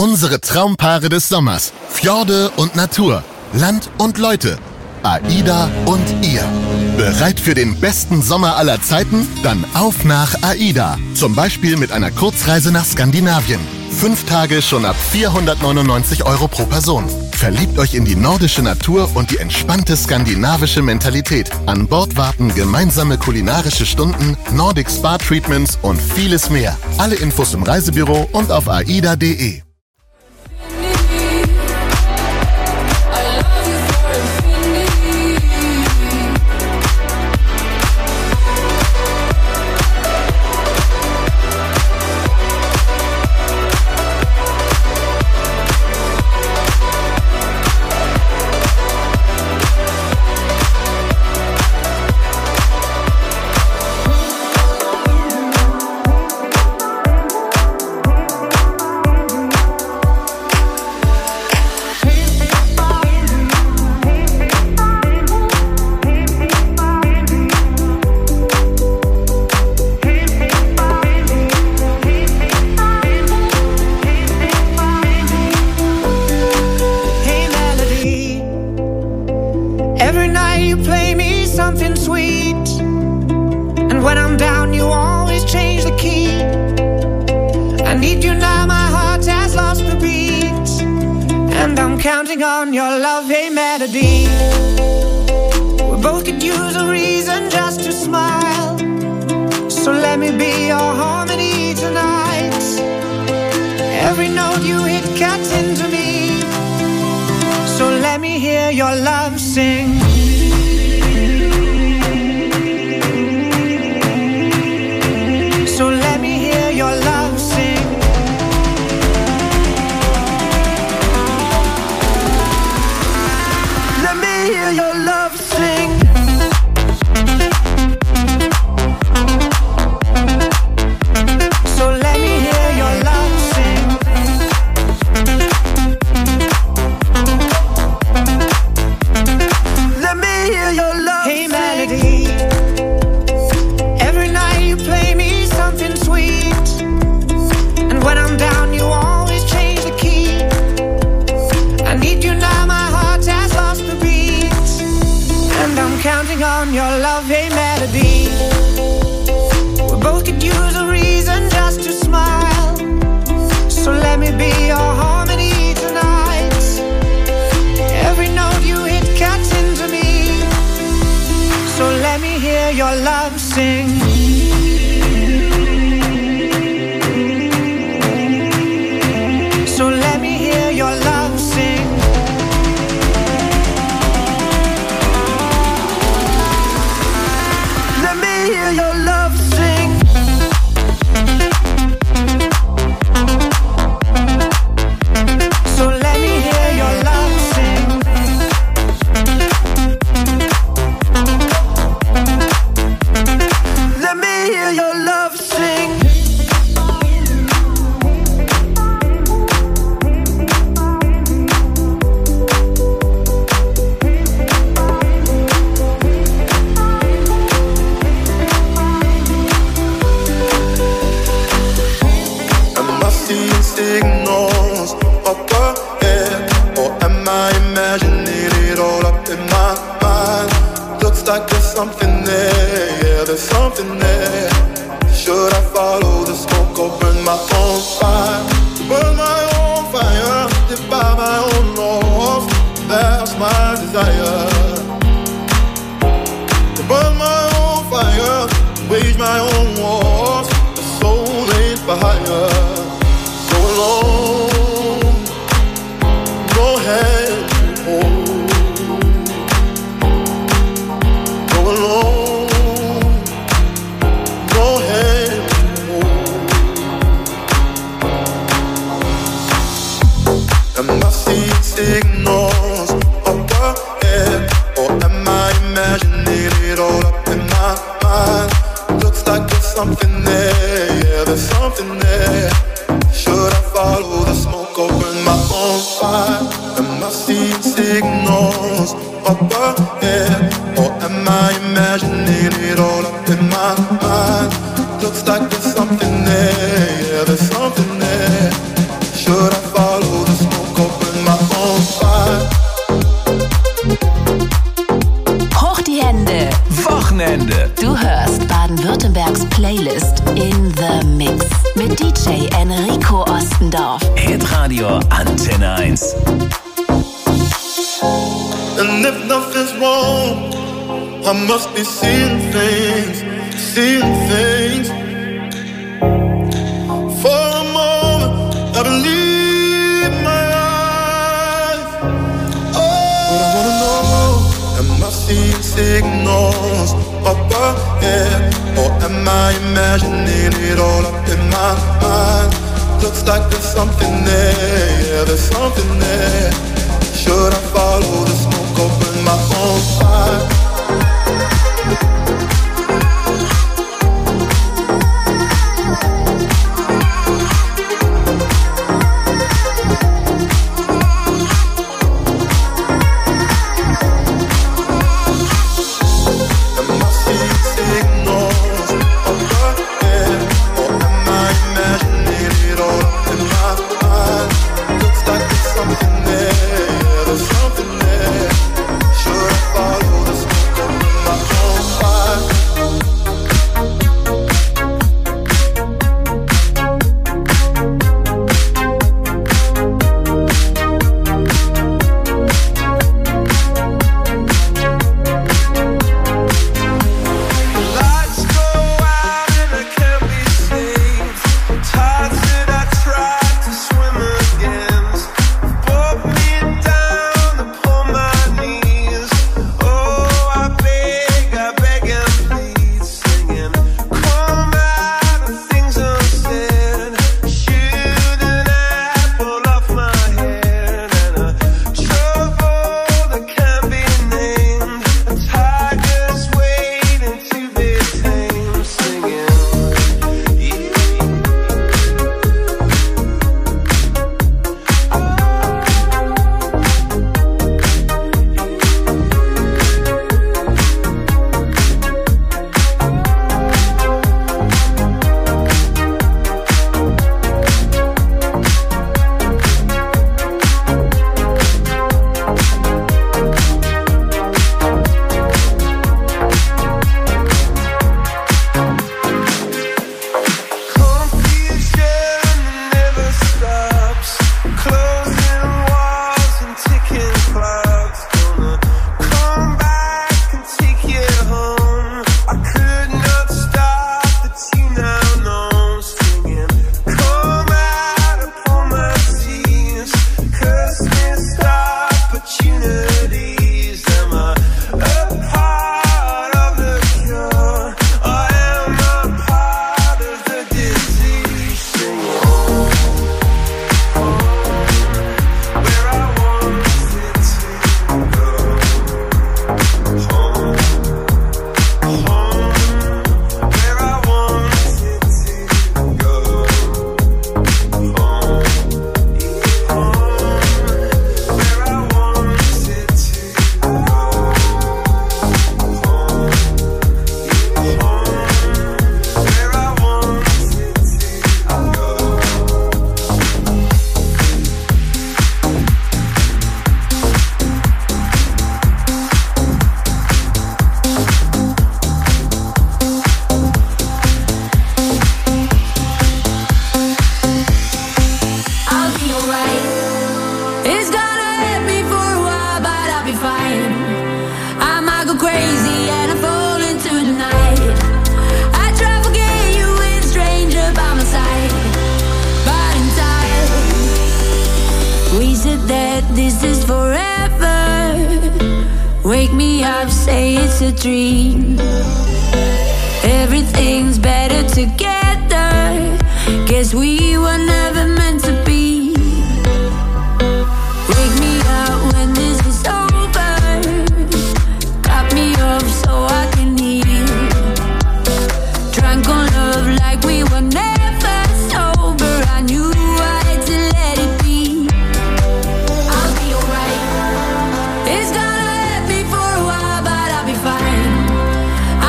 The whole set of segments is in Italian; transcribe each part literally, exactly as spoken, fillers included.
Unsere Traumpaare des Sommers. Fjorde und Natur. Land und Leute. AIDA und ihr. Bereit für den besten Sommer aller Zeiten? Dann auf nach AIDA. Zum Beispiel mit einer Kurzreise nach Skandinavien. Fünf Tage schon ab vierhundertneunundneunzig Euro pro Person. Verliebt euch in die nordische Natur und die entspannte skandinavische Mentalität. An Bord warten gemeinsame kulinarische Stunden, Nordic Spa Treatments und vieles mehr. Alle Infos im Reisebüro und auf aida punkt de. Counting on your love, hey melody. We both could use a reason just to smile. So let me be your harmony tonight. Every note you hit cuts into me. So let me hear your love sing. So let me hear your love sing. Hear your love sing. So let me hear your love sing. Let me hear your love hey, sing. Hey melody. Every night you play me something sweet. And when I'm down you always change the key. I need you now, my heart has lost the beat. And I'm counting on your love, hey melody. We both could use a reason just to smile. So let me be your harmony tonight. Every note you hit cuts into me. So let me hear your love sing. So let me hear your love sing. Hear your love sing. So let me hear your love sing. Let me hear your love sing. Signals up ahead, or am I imagining it all up in my mind? Looks like there's something there, yeah, there's something there. Should I follow the smoke or burn my own fire? Burn my own fire, live by my own laws. That's my desire. To burn my own fire, wage my own wars. The soul ain't for hire. Go alone, go hand to hold. Go alone, go hand to hold. Am I seeing signals up ahead, or am I imagining it all up in my mind? Looks like there's something there, yeah, there's something there. Should I follow the smoke or burn my own fire? Am I seeing signals up ahead, or am I imagining it all up in my mind? Looks like there's something there, yeah, there's something there. Should I follow Playlist in the Mix mit D J Enrico Ostendorf. Hitradio Antenne eins. And if nothing's wrong, I must be seeing things, seeing things. For a moment, I believe my eyes. Oh, but I wanna know, am I seeing signals up ahead, or am I imagining it all up in my mind? Looks like there's something there, yeah, there's something there. Should I follow the smoke, open my own fire?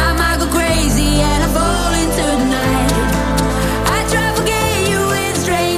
Crazy and I fall into the night. I try to forget you in strange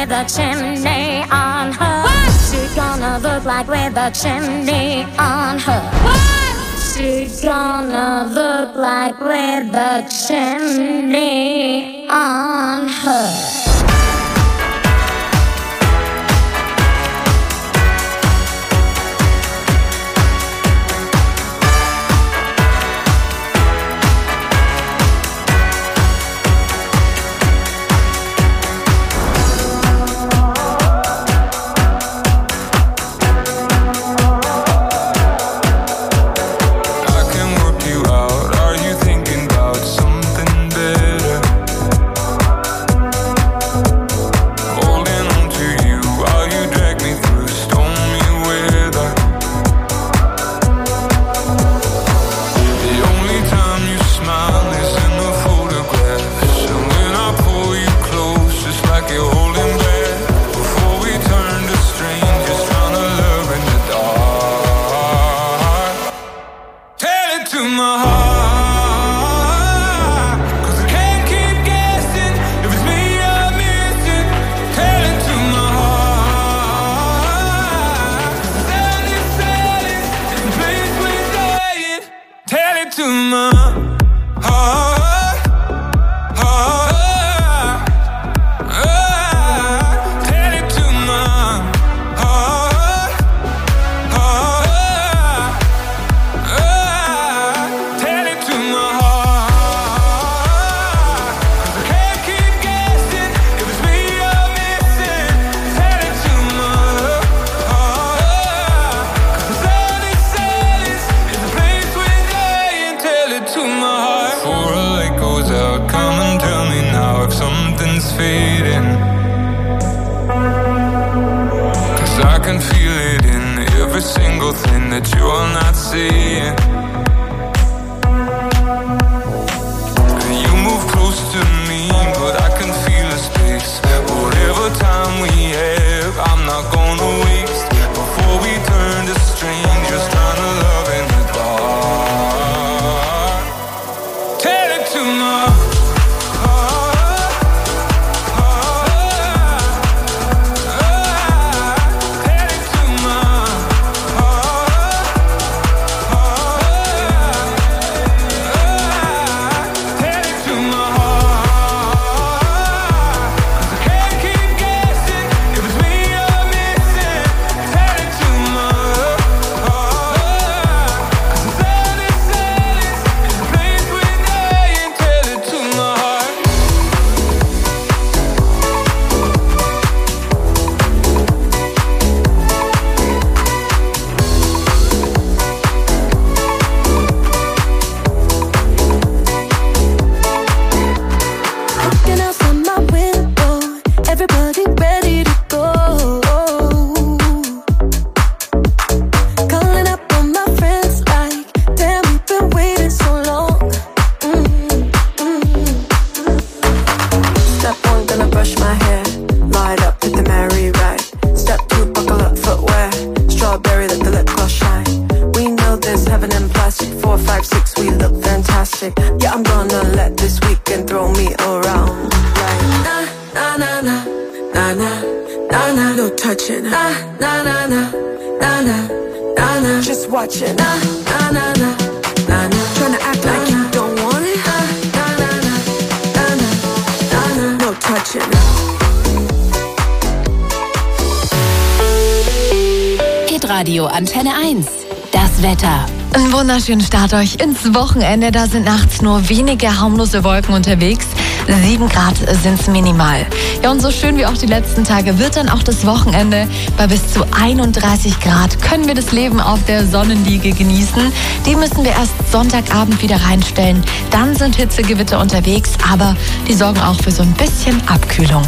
with a chimney on her? What's she gonna look like with a chimney on her? What's she gonna look like with a chimney on her? Radio Antenne eins. Das Wetter. Einen wunderschönen Start euch ins Wochenende. Da sind nachts nur wenige harmlose Wolken unterwegs. Sieben Grad sind's minimal. Ja, und so schön wie auch die letzten Tage wird dann auch das Wochenende. Bei bis zu einunddreißig Grad können wir das Leben auf der Sonnenliege genießen. Die müssen wir erst Sonntagabend wieder reinstellen. Dann sind Hitzegewitter unterwegs, aber die sorgen auch für so ein bisschen Abkühlung.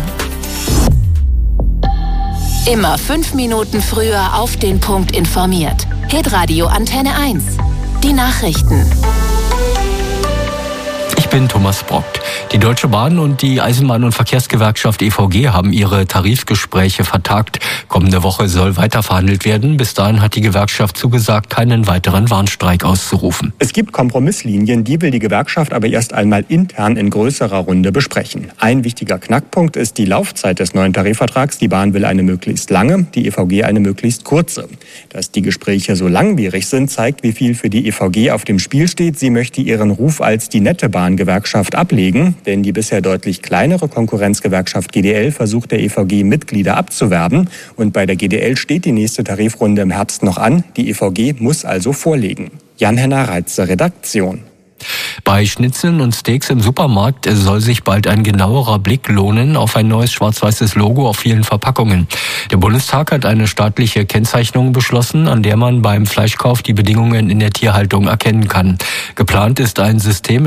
Immer fünf Minuten früher auf den Punkt informiert. Hitradio Antenne eins. Die Nachrichten. Ich bin Thomas Brock. Die Deutsche Bahn und die Eisenbahn- und Verkehrsgewerkschaft E V G haben ihre Tarifgespräche vertagt. Kommende Woche soll weiter verhandelt werden. Bis dahin hat die Gewerkschaft zugesagt, keinen weiteren Warnstreik auszurufen. Es gibt Kompromisslinien, die will die Gewerkschaft aber erst einmal intern in größerer Runde besprechen. Ein wichtiger Knackpunkt ist die Laufzeit des neuen Tarifvertrags. Die Bahn will eine möglichst lange, die E V G eine möglichst kurze. Dass die Gespräche so langwierig sind, zeigt, wie viel für die E V G auf dem Spiel steht. Sie möchte ihren Ruf als die nette Bahngewerkschaft ablegen, denn die bisher deutlich kleinere Konkurrenzgewerkschaft G D L versucht der E V G Mitglieder abzuwerben. Und bei der G D L steht die nächste Tarifrunde im Herbst noch an. Die E V G muss also vorlegen. Jan-Henner Reitzer, Redaktion. Bei Schnitzeln und Steaks im Supermarkt soll sich bald ein genauerer Blick lohnen auf ein neues schwarz-weißes Logo auf vielen Verpackungen. Der Bundestag hat eine staatliche Kennzeichnung beschlossen, an der man beim Fleischkauf die Bedingungen in der Tierhaltung erkennen kann. Geplant ist ein System,